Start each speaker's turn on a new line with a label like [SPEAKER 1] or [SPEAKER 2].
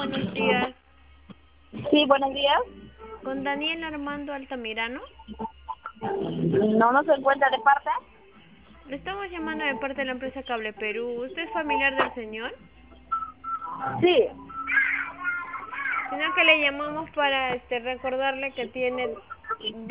[SPEAKER 1] buenos días.
[SPEAKER 2] Sí, buenos días.
[SPEAKER 1] Con Daniel Armando Altamirano.
[SPEAKER 2] No nos encuentra de parte.
[SPEAKER 1] Le estamos llamando de parte de la empresa Cable Perú. ¿Usted es familiar del señor?
[SPEAKER 2] Sí,
[SPEAKER 1] Sino que le llamamos para recordarle que tiene